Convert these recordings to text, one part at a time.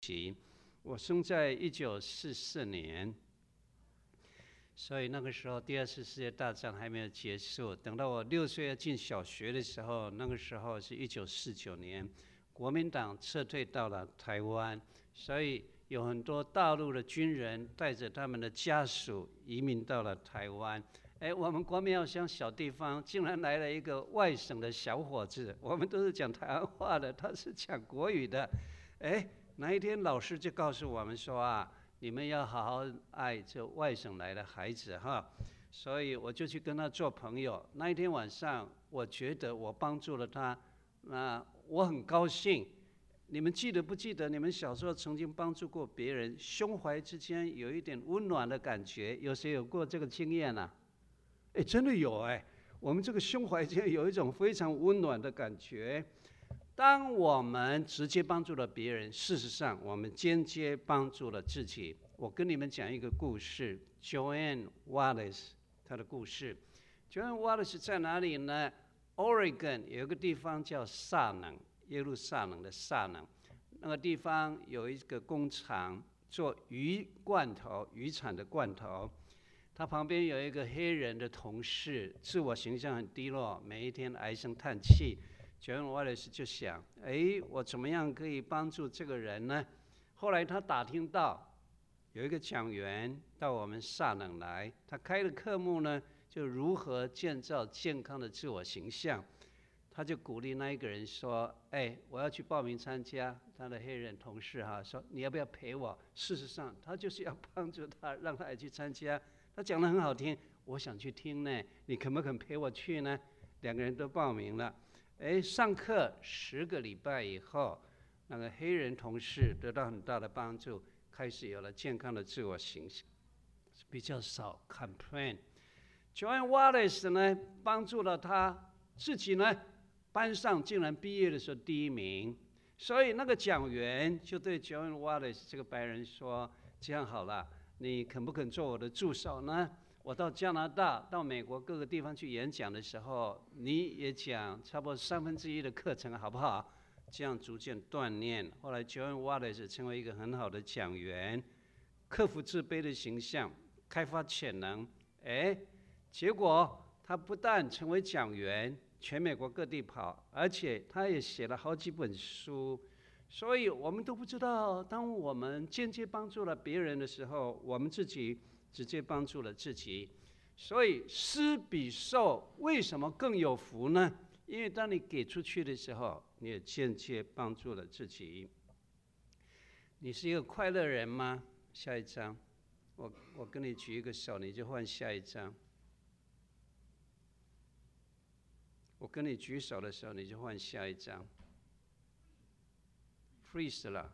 己。我生在1944年，所以那个时候第二次世界大战还没有结束。等到我6岁要进小学的时候，那个时候是1949年，国民党撤退到了台湾，所以有很多大陆的军人带着他们的家属移民到了台湾。我们国民党乡小地方竟然来了一个外省的小伙子，我们都是讲台湾话的，他是讲国语的。那一天老师就告诉我们说啊，你们要好好爱这外省来的孩子哈。所以我就去跟他做朋友。那一天晚上，我觉得我帮助了他，我很高兴。你们记得不记得你们小时候曾经帮助过别人，胸怀之间有一点温暖的感觉？有谁有过这个经验啊？真的有我们这个胸怀间有一种非常温暖的感觉。当我们直接帮助了别人，事实上我们间接帮助了自己。我跟你们讲一个故事 ，Joanne Wallace 她的故事。Joanne Wallace 在哪里呢？ Oregon 有一个地方叫萨能，耶路撒冷的萨能，那个地方有一个工厂做鱼罐头，渔产的罐头。他旁边有一个黑人的同事，自我形象很低落，每一天唉声叹气。Joanne Wallace 就想，我怎么样可以帮助这个人呢？后来他打听到有一个讲员到我们萨冷来，他开的科目呢，就如何建造健康的自我形象。他就鼓励那一个人说，我要去报名参加。他的黑人同事说，你要不要陪我？事实上他就是要帮助他，让他也去参加。他讲得很好听，我想去听呢，你肯不肯陪我去呢？两个人都报名了。上课10个礼拜以后，那个黑人同事得到很大的帮助，开始有了健康的自我形象，比较少 complain。Joanne Wallace 呢，帮助了他自己呢，班上竟然毕业的时候第1名。所以那个讲员就对 Joanne Wallace 这个白人说，这样好了，你肯不肯做我的助手呢？我到加拿大、到美国各个地方去演讲的时候，你也讲差不多1/3的课程，好不好？这样逐渐锻炼。后来 Joanne Wallace 成为一个很好的讲员，克服自卑的形象，开发潜能。结果他不但成为讲员，全美国各地跑，而且他也写了好几本书。所以我们都不知道，当我们间接帮助了别人的时候，我们自己直接帮助了自己。所以施比受为什么更有福呢？因为当你给出去的时候，你也间接帮助了自己。你是一个快乐人吗？下一章，我跟你举一个手，你就换下一章。我跟你举手的时候，你就换下一章。freeze 了。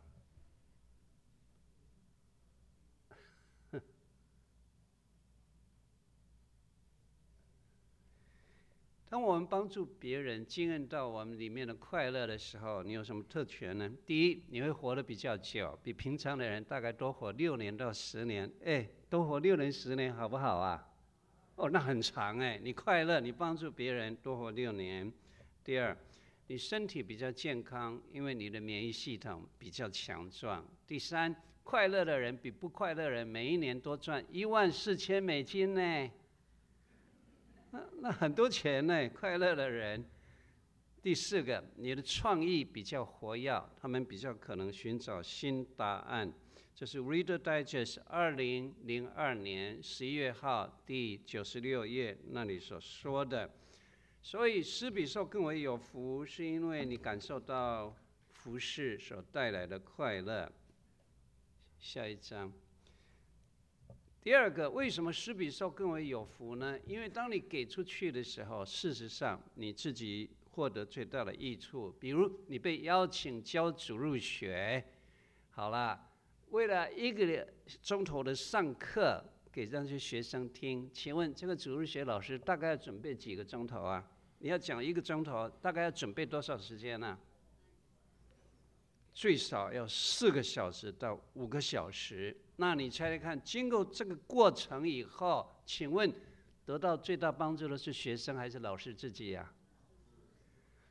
当我们帮助别人经验到我们里面的快乐的时候，你有什么特权呢？第一，你会活得比较久，比平常的人大概多活6年到10年。多活6年10年好不好啊？那很长你快乐，你帮助别人多活6年。第二，你身体比较健康，因为你的免疫系统比较强壮。第三，快乐的人比不快乐的人每一年多赚$14,000呢。那很多钱呢，快乐的人。第4个，你的创意比较活跃，他们比较可能寻找新答案。这是 Reader Digest 2002年11月号第96页那里所说的。所以施比受更为有福，是因为你感受到服事所带来的快乐。下一章。第二个，为什么施比受更为有福呢？因为当你给出去的时候，事实上你自己获得最大的益处。比如你被邀请教主日学，好了，为了1个钟头的上课给那些学生听，请问这个主日学老师大概要准备几个钟头啊？你要讲1个钟头，大概要准备多少时间呢？最少要4个小时到5个小时。那你猜猜看，经过这个过程以后，请问得到最大帮助的是学生还是老师自己呀？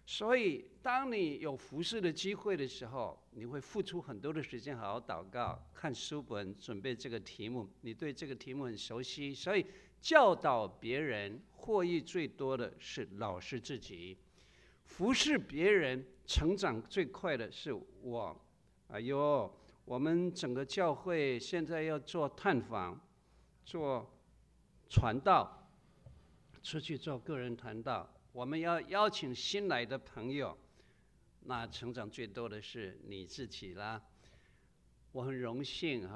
所以当你有服侍的机会的时候，你会付出很多的时间好好祷告，看书本，准备这个题目，你对这个题目很熟悉，所以教导别人获益最多的是老师自己，服侍别人成长最快的是我。哎呦，我们整个教会现在要做探访，做传道，出去做个人传道，我们要邀请新来的朋友，那成长最多的是你自己啦。我很荣幸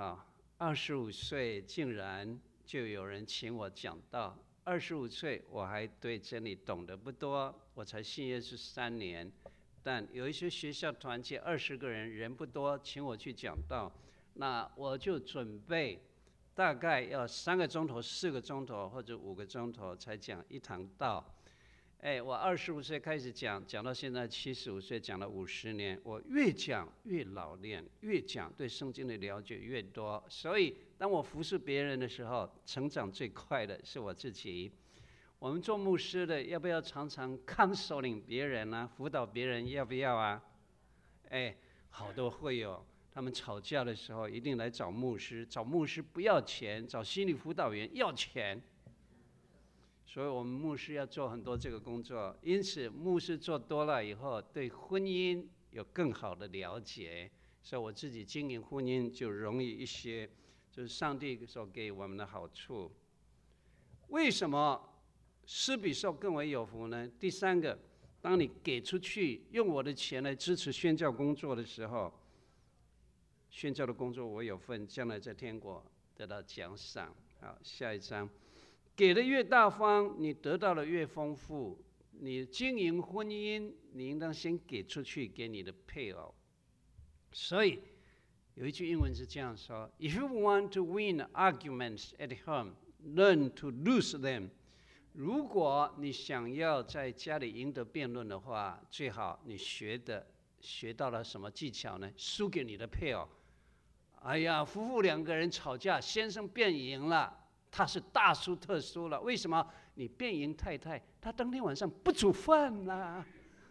25岁竟然就有人请我讲道。25岁我还对真理懂得不多，我才信耶稣3年，但有一些学校团契20个人，人不多，请我去讲道，那我就准备大概要3个钟头、4个钟头或者5个钟头才讲一堂道。我25岁开始讲，讲到现在75岁，讲了50年。我越讲越老练，越讲对圣经的了解越多。所以当我服侍别人的时候，成长最快的是我自己。我们做牧师的要不要常常counseling别人啊，辅导别人，要不要啊？好多会有，他们吵架的时候一定来找牧师，找牧师不要钱，找心理辅导员要钱。所以我们牧师要做很多这个工作，因此牧师做多了以后，对婚姻有更好的了解，所以我自己经营婚姻就容易一些，就是上帝所给我们的好处。为什么施比受更为有福呢？第3个，当你给出去，用我的钱来支持宣教工作的时候，宣教的工作我有份，将来在天国得到奖赏。好，下一章。给的越大方，你得到的越丰富。你经营婚姻，你应当先给出去给你的配偶。所以有一句英文是这样说 ：If you want to win arguments at home, learn to lose them。如果你想要在家里赢得辩论的话，最好你学到了什么技巧呢？输给你的配偶。哎呀，夫妇2个人吵架，先生辩赢了。他是大输特输了，为什么？你辩赢太太，他当天晚上不煮饭啦，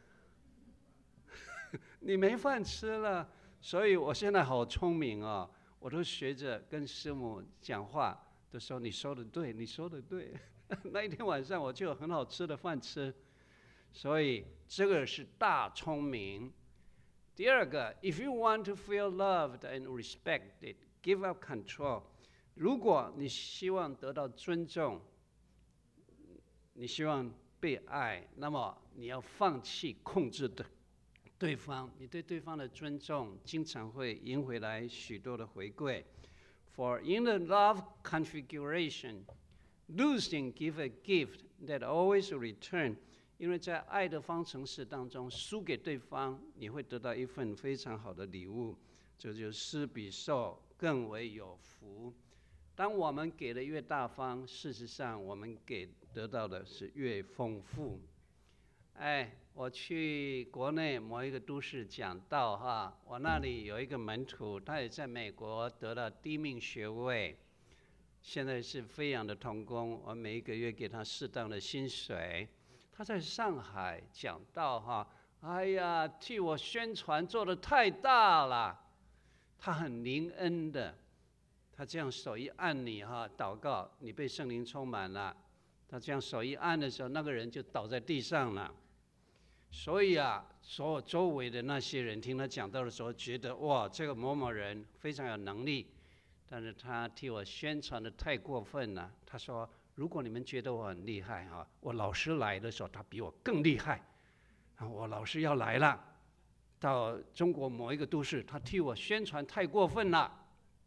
你没饭吃了。所以我现在好聪明哦，我都学着跟师母讲话，都说你说的对，你说的对。那一天晚上我就有很好吃的饭吃，所以这个是大聪明。第2个 ，If you want to feel loved and respected, give up control。如果你希望得到尊重，你希望被爱，那么你要放弃控制的对方。你对对方的尊重，经常会赢回来许多的回馈。For in the love configuration, losing give a gift that always return。因为在爱的方程式当中，输给对方，你会得到一份非常好的礼物。这就是施比受更为有福。当我们给的越大方，事实上我们得到的是越丰富。我去国内某一个都市讲道我那里有一个门徒，他也在美国得了第1名学位，现在是飞扬的同工，我每一个月给他适当的薪水。他在上海讲道哎呀，替我宣传做得太大了，他很灵恩的。他这样手一按你祷告，你被圣灵充满了。他这样手一按的时候，那个人就倒在地上了。所以所有周围的那些人听他讲道的时候，觉得哇，这个某某人非常有能力，但是他替我宣传的太过分了。他说，如果你们觉得我很厉害我老师来的时候，他比我更厉害。我老师要来了，到中国某一个都市，他替我宣传太过分了。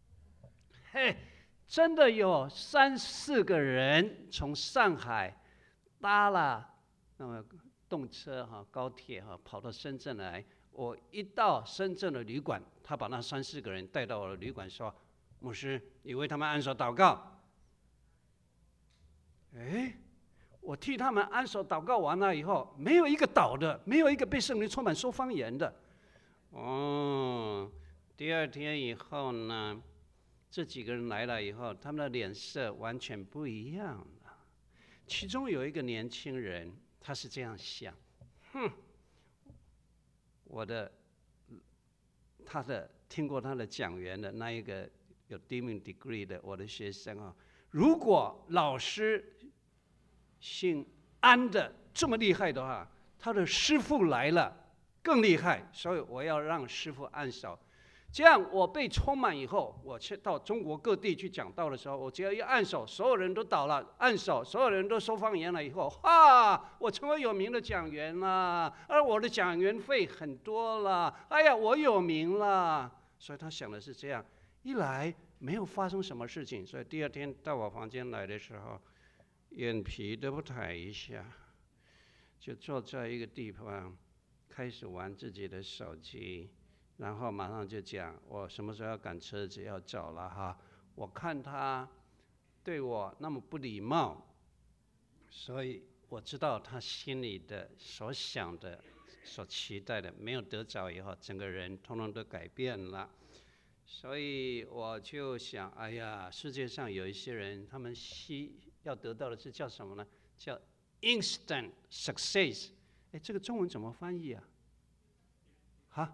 真的有3、4个人从上海搭了那么动车高铁跑到深圳来。我一到深圳的旅馆，他把那3、4个人带到我的旅馆，说：“牧师，你为他们按手祷告。”我替他们按手祷告完了以后，没有一个倒的，没有一个被圣灵充满说方言的。第2天以后呢，这几个人来了以后，他们的脸色完全不一样了。其中有一个年轻人，他是这样想： 他的听过他的讲员的那一个有 Diamond Degree 的我的学生啊，如果老师姓安的这么厉害的话，他的师傅来了更厉害，所以我要让师傅按手。这样我被充满以后，我去到中国各地去讲道的时候，我只要一按手，所有人都倒了；按手，所有人都说方言了。以后，我成为有名的讲员了，而我的讲员费很多了。哎呀，我有名了。所以他想的是这样，一来没有发生什么事情，所以第二天到我房间来的时候，眼皮都不抬一下，就坐在一个地方，开始玩自己的手机。然后马上就讲我什么时候要赶车子要走了哈。我看他对我那么不礼貌，所以我知道他心里的所想的、所期待的没有得着以后，整个人通通都改变了。所以我就想，哎呀，世界上有一些人，他们要得到的是叫什么呢？叫 instant success。哎，这个中文怎么翻译啊？哈？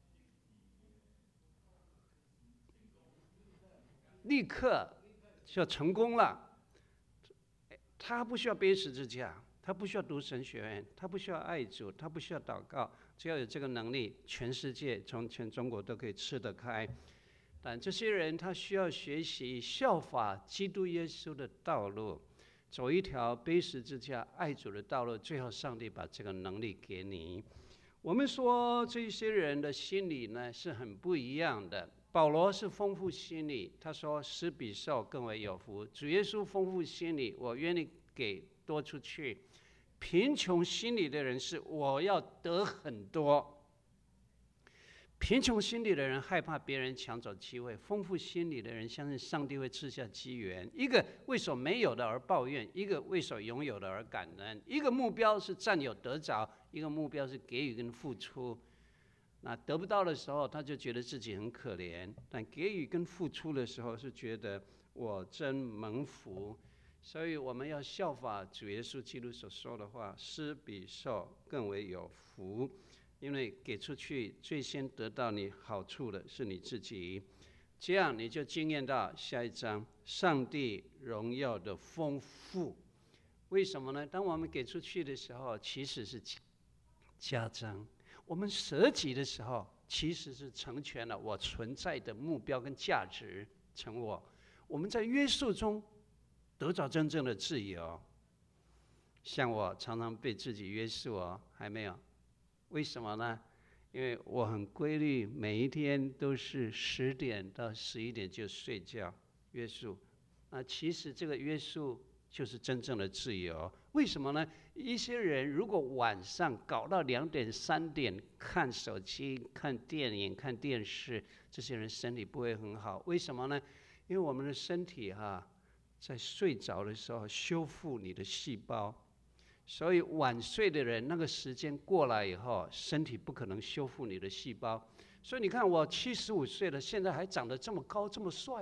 立刻就成功了。他不需要背十字架，他不需要读神学院，他不需要爱主，他不需要祷告，只要有这个能力，全世界从全中国都可以吃得开。但这些人他需要学习效法基督耶稣的道路，走一条背十字架爱主的道路，最后上帝把这个能力给你。我们说这些人的心理呢是很不一样的。保罗是丰富心理，他说施比受更为有福。主耶稣丰富心理，我愿意给多出去。贫穷心理的人是我要得很多。贫穷心理的人害怕别人抢走机会，丰富心理的人相信上帝会赐下机缘。一个为所没有的而抱怨，一个为所拥有的而感恩。一个目标是占有得着，一个目标是给予跟付出。那得不到的时候，他就觉得自己很可怜；但给予跟付出的时候，是觉得我真蒙福。所以我们要效法主耶稣基督所说的话：施比受更为有福。因为给出去，最先得到你好处的是你自己。这样你就经验到下一章上帝荣耀的丰富。为什么呢？当我们给出去的时候，其实是加增。我们舍己的时候，其实是成全了我存在的目标跟价值成我。我们在约束中得到真正的自由。像我常常被自己约束还没有。为什么呢？因为我很规律，每一天都是10点到11点就睡觉，约束。其实这个约束就是真正的自由。为什么呢？一些人如果晚上搞到2点3点看手机、看电影、看电视，这些人身体不会很好。为什么呢？因为我们的身体在睡着的时候修复你的细胞，所以晚睡的人那个时间过来以后，身体不可能修复你的细胞。所以你看我75岁了，现在还长得这么高这么帅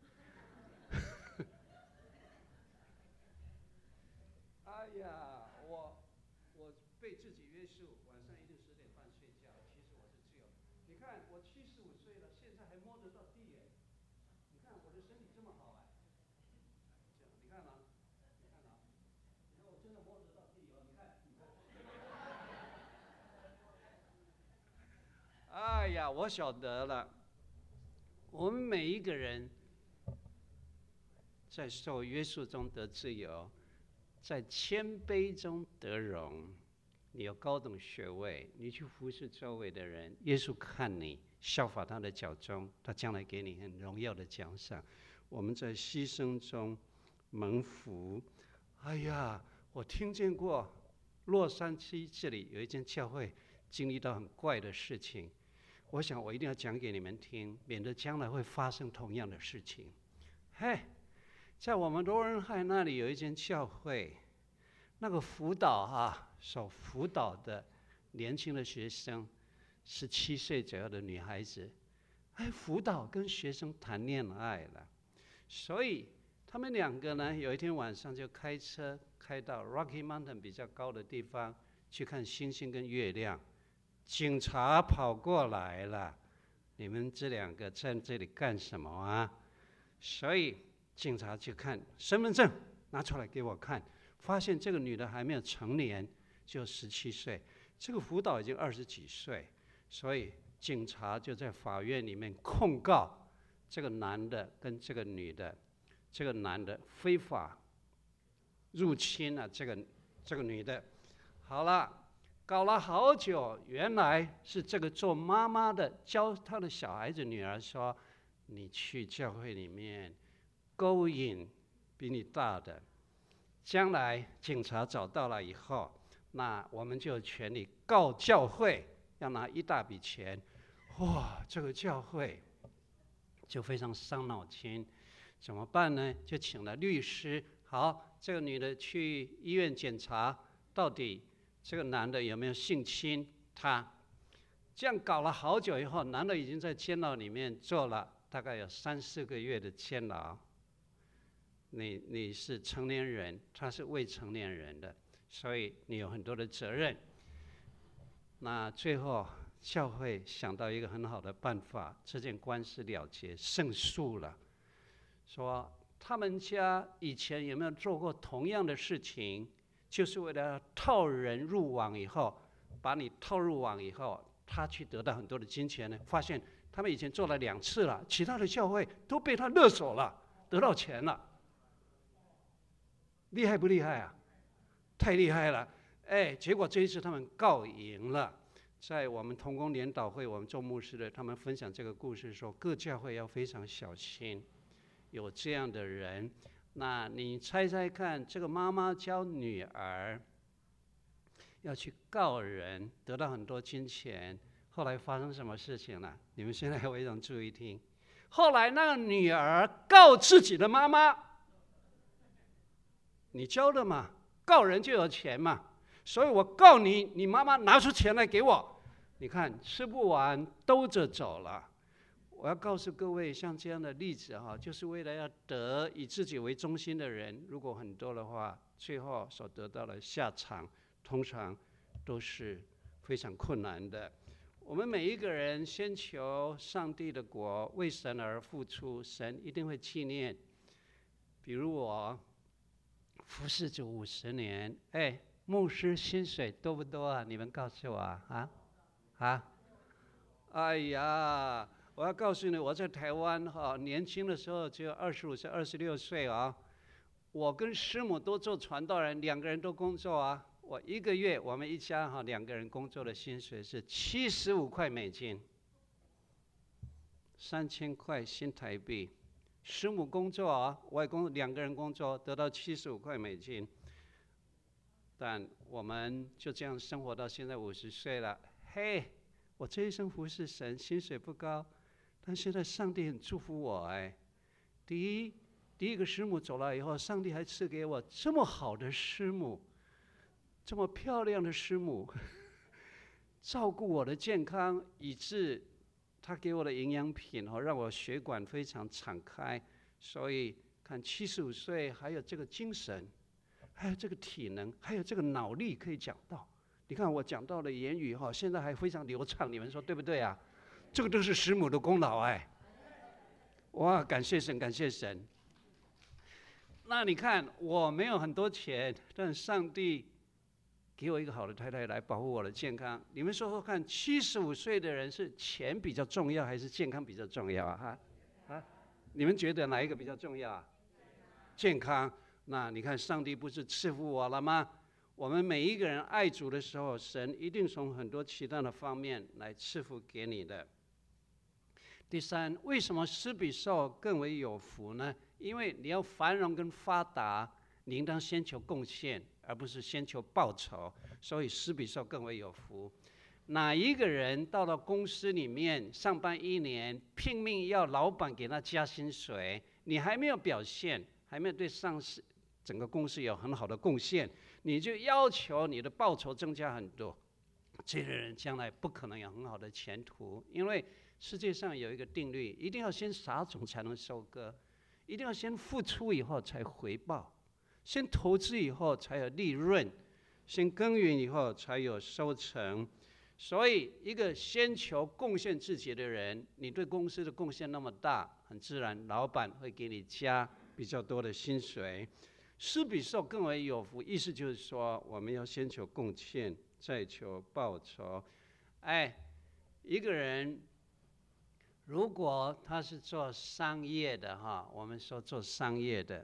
哎呀，我被自己约束，晚上一定10点半睡觉。其实我是自由。你看我75岁了，现在还摸得到地你看我的身体这么好这样你看吗？你看我真的摸得到地你看。哎呀，我晓得了。我们每一个人在受约束中得自由，在谦卑中得荣。你有高等学位，你去服侍周围的人，耶稣看你效法他的脚踪，他将来给你很荣耀的奖赏。我们在牺牲中蒙福。哎呀，我听见过洛杉矶这里有一间教会经历到很怪的事情，我想我一定要讲给你们听，免得将来会发生同样的事情。在我们罗恩海那里有一间教会，那个辅导所辅导的年轻的学生，17岁左右的女孩子，辅导跟学生谈恋爱了，所以他们2个呢，有一天晚上就开车开到 Rocky Mountain 比较高的地方去看星星跟月亮。 警察跑过来了，你们这两个在这里干什么啊？所以警察去看身份证，拿出来给我看，发现这个女的还没有成年，就17岁，这个辅导已经20几岁，所以警察就在法院里面控告这个男的跟这个女的，这个男的非法入侵了这个女的。好了，搞了好久，原来是这个做妈妈的教他的小孩子女儿说，你去教会里面勾引比你大的，将来警察找到了以后，那我们就有权利告教会，要拿一大笔钱。哇，这个教会就非常伤脑筋，怎么办呢？就请了律师。好，这个女的去医院检查，到底这个男的有没有性侵她？这样搞了好久以后，男的已经在监牢里面坐了大概有3、4个月的监牢。你是成年人，他是未成年人的，所以你有很多的责任。那最后教会想到一个很好的办法，这件官司了结，胜诉了。说他们家以前有没有做过同样的事情，就是为了套人入网以后，把你套入网以后，他去得到很多的金钱呢？发现他们以前做了2次了，其他的教会都被他勒索了，得到钱了。厉害不厉害啊？太厉害了！结果这一次他们告赢了。在我们同工联导会，我们做牧师的，他们分享这个故事说，各教会要非常小心，有这样的人。那你猜猜看，这个妈妈教女儿要去告人，得到很多金钱，后来发生什么事情了？你们现在非常注意听。后来那个女儿告自己的妈妈。你教的嘛，告人就有钱嘛，所以我告你，你妈妈拿出钱来给我。你看吃不完兜着走了。我要告诉各位，像这样的例子就是为了要得以自己为中心的人，如果很多的话，最后所得到的下场通常都是非常困难的。我们每一个人先求上帝的国，为神而付出，神一定会纪念。比如我服侍主50年，牧师薪水多不多啊？你们告诉我啊？哎呀，我要告诉你，我在台湾年轻的时候只有25岁、26岁啊。我跟师母都做传道人，2个人都工作啊。我1个月，我们一家2个人工作的薪水是75块美金，3000块新台币。师母工作我也2个人工作，得到75块美金。但我们就这样生活到现在50岁了。我这一生服侍神，薪水不高，但现在上帝很祝福我第一个师母走了以后，上帝还赐给我这么好的师母，这么漂亮的师母，照顾我的健康，以致他给我的营养品让我血管非常敞开。所以看75岁还有这个精神，还有这个体能，还有这个脑力可以讲到。你看我讲到的言语现在还非常流畅，你们说对不对啊？这个都是师母的功劳哇，感谢神，感谢神。那你看我没有很多钱，但上帝给我一个好的太太来保护我的健康。你们说说看，75岁的人是钱比较重要还是健康比较重要你们觉得哪一个比较重要健康。那你看上帝不是赐福我了吗？我们每一个人爱主的时候，神一定从很多其他的方面来赐福给你的。第3，为什么施比受更为有福呢？因为你要繁荣跟发达，你应当先求贡献，而不是先求报酬，所以施比受更为有福。哪一个人到了公司里面上班1年，拼命要老板给他加薪水，你还没有表现，还没有对上司整个公司有很好的贡献，你就要求你的报酬增加很多，这个人将来不可能有很好的前途。因为世界上有一个定律，一定要先撒种才能收割，一定要先付出以后才回报，先投资以后才有利润，先耕耘以后才有收成。 所以一个先求贡献自己的人，你对公司的贡献那么大，很自然老板会给你加比较多的薪水。施比受更为有福，意思就是说我们要先求贡献，再求报酬。一个人如果他是做商业的我们说做商业的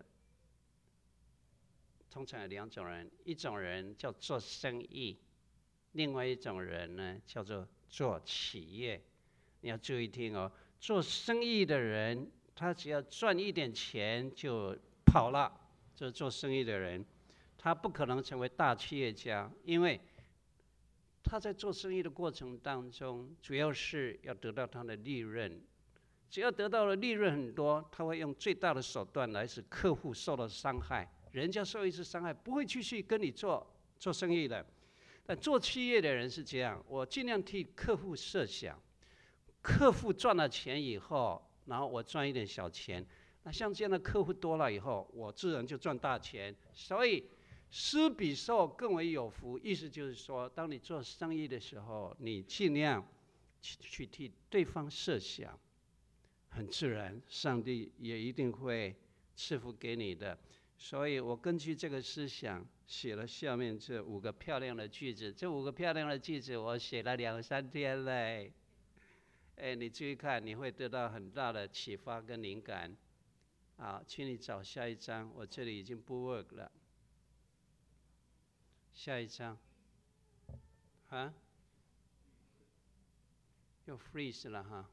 通常有两种人，一种人叫做生意，另外一种人呢叫做做企业。你要注意听哦，做生意的人他只要赚一点钱就跑了，这是做生意的人，他不可能成为大企业家，因为他在做生意的过程当中主要是要得到他的利润，只要得到了利润很多，他会用最大的手段来使客户受到伤害，人家受一次伤害不会继续跟你做生意的。但做企业的人是这样，我尽量替客户设想，客户赚了钱以后，然后我赚一点小钱，那像这样的客户多了以后，我自然就赚大钱。所以施比受更为有福，意思就是说，当你做生意的时候，你尽量去替对方设想，很自然上帝也一定会赐福给你的。所以我根据这个思想写了下面这5个漂亮的句子。这5个漂亮的句子我写了2、3天嘞。你注意看，你会得到很大的启发跟灵感。好，请你找下一章，我这里已经不 work 了。下一章又 freeze 了哈。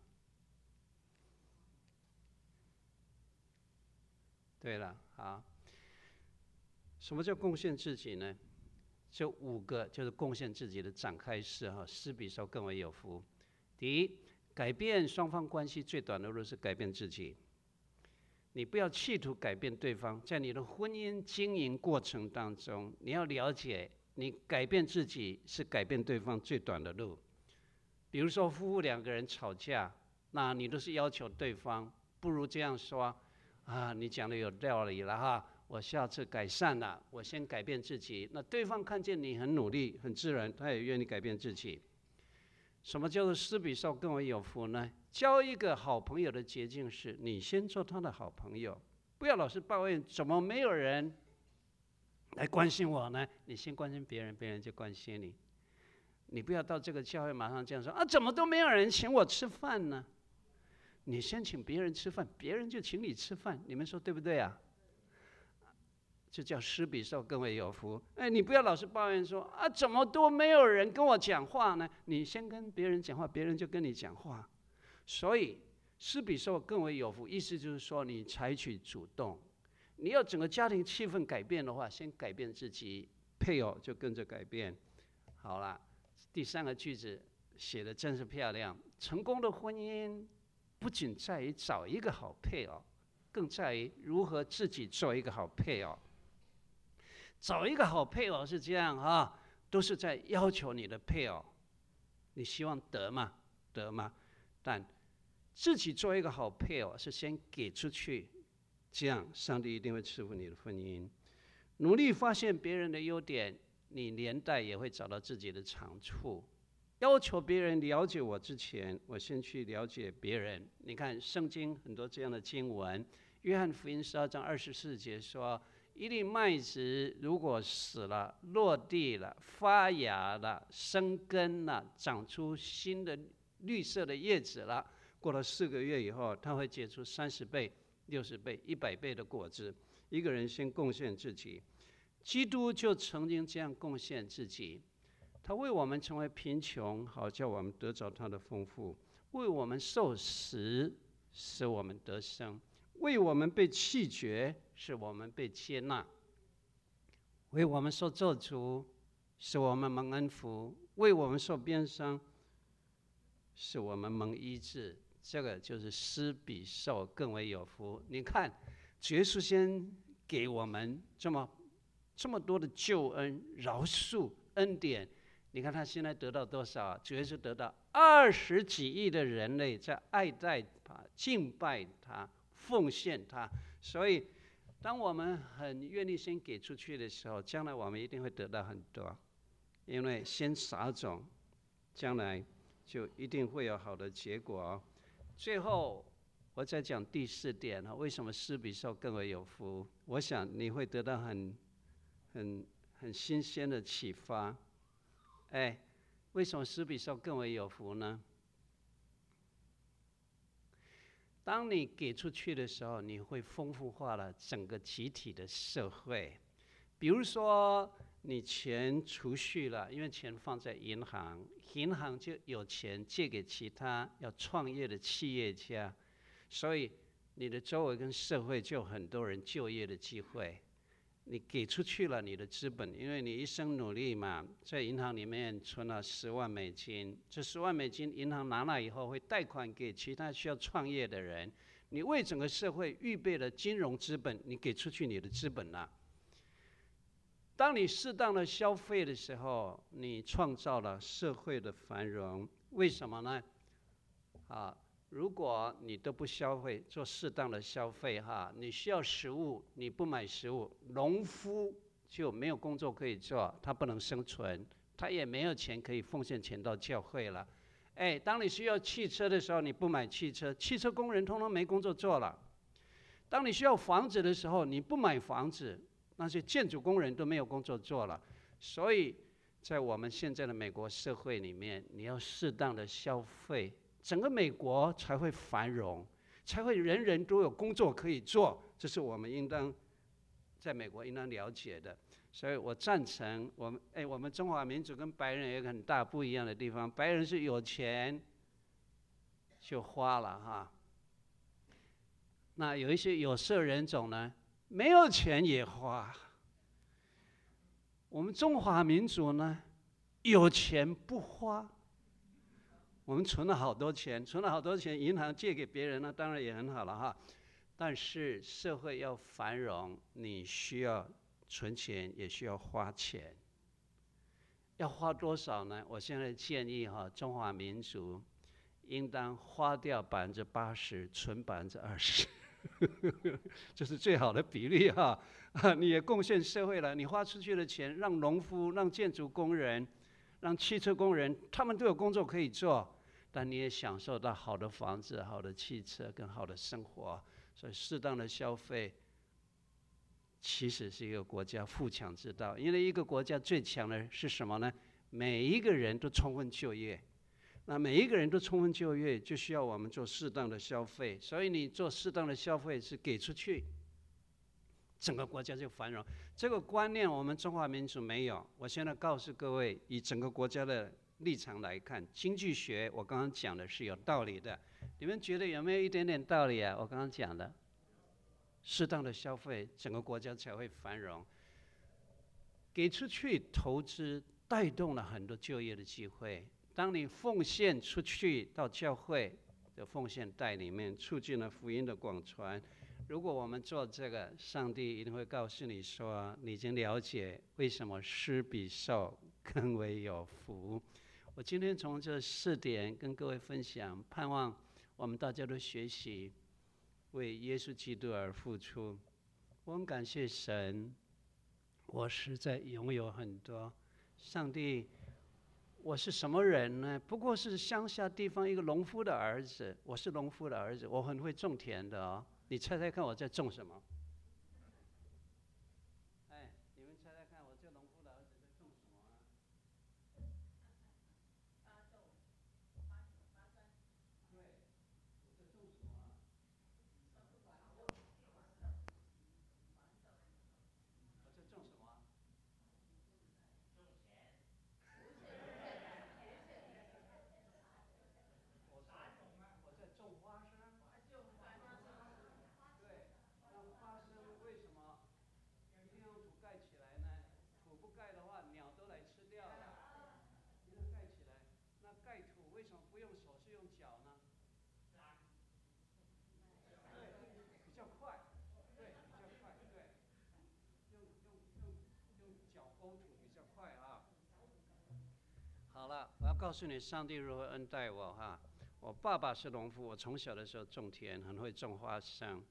对了，好，什么叫贡献自己呢？这5个就是贡献自己的展开式施比受更为有福。第一，改变双方关系最短的路是改变自己。你不要企图改变对方，在你的婚姻经营过程当中，你要了解，你改变自己是改变对方最短的路。比如说夫妇2个人吵架，那你都是要求对方，不如这样说你讲的有道理了我下次改善了，我先改变自己。那对方看见你很努力，很自然他也愿意改变自己。什么叫做施比受更为有福呢？交一个好朋友的捷径是你先做他的好朋友，不要老是抱怨怎么没有人来关心我呢？你先关心别人，别人就关心你。你不要到这个教会马上这样说怎么都没有人请我吃饭呢？你先请别人吃饭，别人就请你吃饭，你们说对不对啊？这叫施比受更为有福。你不要老是抱怨说怎么都没有人跟我讲话呢？你先跟别人讲话，别人就跟你讲话。所以施比受更为有福，意思就是说你采取主动。你要整个家庭气氛改变的话，先改变自己，配偶就跟着改变。好了，第3个句子写得真是漂亮。成功的婚姻不仅在于找一个好配偶，更在于如何自己做一个好配偶。找一个好配偶是这样都是在要求你的配偶，你希望得吗？但自己做一个好配偶是先给出去，这样上帝一定会赐福你的婚姻。努力发现别人的优点，你连带也会找到自己的长处。要求别人了解我之前，我先去了解别人。你看圣经很多这样的经文，约翰福音12章24节说，一粒麦子如果死了、落地了、发芽了、生根了、长出新的绿色的叶子了，过了4个月以后，它会结出30倍、60倍、100倍的果子。一个人先贡献自己，基督就曾经这样贡献自己。他为我们成为贫穷，好叫我们得着他的丰富；为我们受死，使我们得生；为我们被弃绝，使我们被接纳；为我们受咒诅，使我们蒙恩福；为我们受鞭伤，使我们蒙医治。这个就是施比受更为有福。你看，主耶稣先给我们这么多的救恩、饶恕、恩典。你看他现在得到多少？主耶稣得到20几亿的人类在爱戴他、敬拜他、奉献他。所以当我们很愿意先给出去的时候，将来我们一定会得到很多。因为先撒种， 将来就一定会有好的结果。最后，我再讲第4点为什么施比受更为有福？我想你会得到很新鲜的启发。为什么施比受更为有福呢？当你给出去的时候，你会丰富化了整个集体的社会。比如说，你钱储蓄了，因为钱放在银行，银行就有钱借给其他要创业的企业家，所以你的周围跟社会就有很多人就业的机会。你给出去了你的资本，因为你一生努力嘛，在银行里面存了10万美金，这10万美金银行拿了以后会贷款给其他需要创业的人，你为整个社会预备了金融资本，你给出去你的资本了。当你适当的消费的时候，你创造了社会的繁荣。为什么呢？如果你都不消费，做适当的消费你需要食物，你不买食物，农夫就没有工作可以做，他不能生存，他也没有钱可以奉献钱到教会了。当你需要汽车的时候，你不买汽车，汽车工人通通没工作做了。当你需要房子的时候，你不买房子，那些建筑工人都没有工作做了。所以在我们现在的美国社会里面，你要适当的消费，整个美国才会繁荣，才会人人都有工作可以做，这是我们应当在美国应当了解的。所以我赞成我们中华民族跟白人有一个很大不一样的地方，白人是有钱就花了那有一些有色人种呢，没有钱也花。我们中华民族呢，有钱不花。我们存了好多钱，银行借给别人呢，当然也很好了但是社会要繁荣，你需要存钱，也需要花钱。要花多少呢？我现在建议中华民族应当花掉80%，存20%，这是最好的比例你也贡献社会了，你花出去的钱，让农夫、让建筑工人、让汽车工人，他们都有工作可以做，但你也享受到好的房子、好的汽车跟好的生活。所以适当的消费其实是一个国家富强之道。因为一个国家最强的是什么呢？每一个人都充分就业。那每一个人都充分就业，就需要我们做适当的消费。所以你做适当的消费是给出去，整个国家就繁荣。这个观念我们中华民族没有。我现在告诉各位，以整个国家的立场来看，经济学我刚刚讲的是有道理的。你们觉得有没有一点点道理啊？我刚刚讲的，适当的消费，整个国家才会繁荣。给出去投资，带动了很多就业的机会。当你奉献出去到教会的奉献袋里面，促进了福音的广传。如果我们做这个，上帝一定会告诉你说，你已经了解为什么施比受更为有福。我今天从这4点跟各位分享，盼望我们大家都学习为耶稣基督而付出。我很感谢神，我实在拥有很多。上帝，我是什么人呢？不过是乡下地方一个农夫的儿子。我是农夫的儿子，我很会种田的你猜猜看我在种什么？你们猜猜看我这农夫的儿子在种什么对，我在种什么我在种什么我在种花生。对，那花生为什么一定用土盖起来呢？土不盖的话，鸟都来吃掉了。一定盖起来。那盖土为什么不用手是用脚呢？对，比较快。对，比较快。对，用脚勾土比较快好了，我要告诉你，上帝如何恩待我我爸爸是农夫，我从小的时候种田，很会种花生。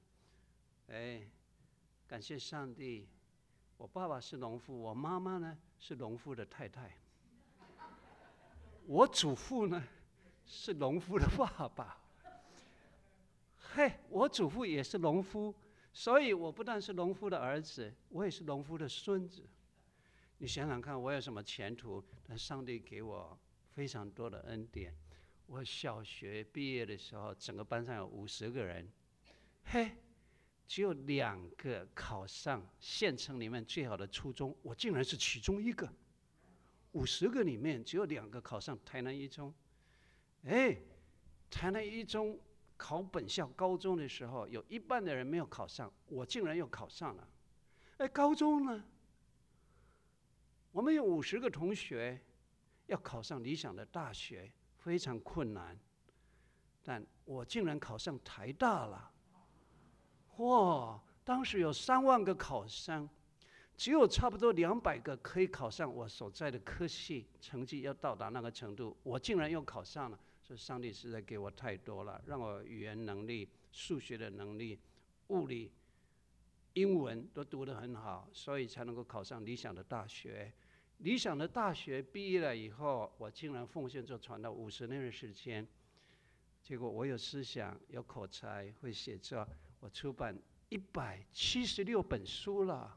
感谢上帝，我爸爸是农夫，我妈妈呢是农夫的太太。 我祖父呢是农夫的爸爸，嘿，我祖父也是农夫，所以我不但是农夫的儿子，我也是农夫的孙子。你想想看，我有什么前途？但上帝给我非常多的恩典。我小学毕业的时候，整个班上有50个人，嘿，只有2个考上县城里面最好的初中，我竟然是其中一个。50个里面只有2个考上台南一中。哎，台南一中考本校高中的时候，有一半的人没有考上，我竟然又考上了。哎，高中呢？我们有50个同学要考上理想的大学，非常困难，但我竟然考上台大了。哇！当时有3万个考生，只有差不多200个可以考上我所在的科系，成绩要到达那个程度，我竟然又考上了。所以上帝实在给我太多了，让我语言能力、数学的能力、物理、英文都读得很好，所以才能够考上理想的大学。理想的大学毕业了以后，我竟然奉献做传道50年的时间。结果我有思想，有口才，会写作，我出版176本书了。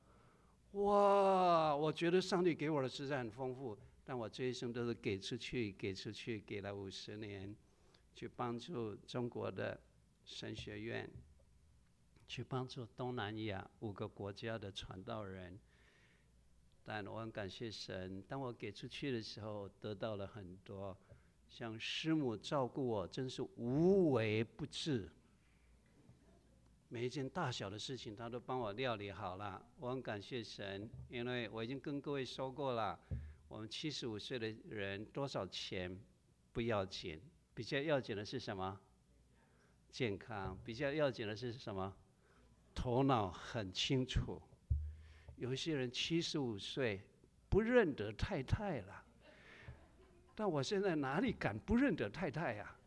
哇！我觉得上帝给我的实在很丰富，但我这一生都是给出去，给出去，给了50年，去帮助中国的神学院，去帮助东南亚5个国家的传道人。但我很感谢神，当我给出去的时候，得到了很多。像师母照顾我，真是无微不至。每一件大小的事情，他都帮我料理好了。我很感谢神，因为我已经跟各位说过了，我们75岁的人，多少钱不要紧，比较要紧的是什么？健康。比较要紧的是什么？头脑很清楚。有一些人75岁不认得太太了，但我现在哪里敢不认得太太呀？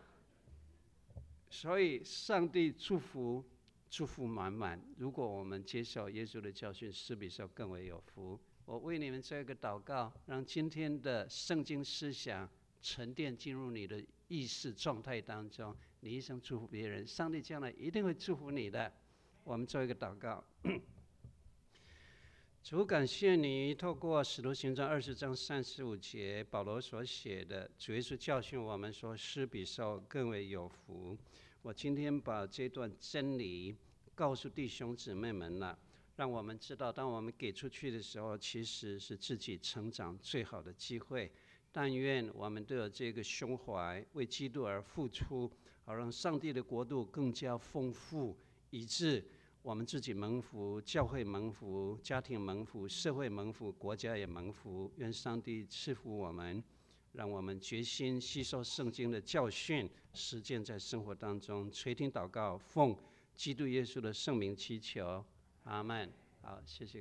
所以上帝祝福满满。如果我们接受耶稣的教训，是比受更为有福。我为你们做一个祷告，让今天的圣经思想沉淀进入你的意识状态当中，你一生祝福别人，上帝将来一定会祝福你的。我们做一个祷告。主，感谢你透过使徒行传20章35节保罗所写的，主耶稣教训我们说，施比受更为有福。我今天把这段真理告诉弟兄姊妹们了，让我们知道，当我们给出去的时候，其实是自己成长最好的机会。但愿我们都有这个胸怀，为基督而付出，好让上帝的国度更加丰富，以致我们自己蒙福，教会蒙福，家庭蒙福，社会蒙福，国家也蒙福。愿上帝赐福我们，让我们决心吸收圣经的教训，实践在生活当中。垂听祷告，奉基督耶稣的圣名祈求，阿们。好，谢谢。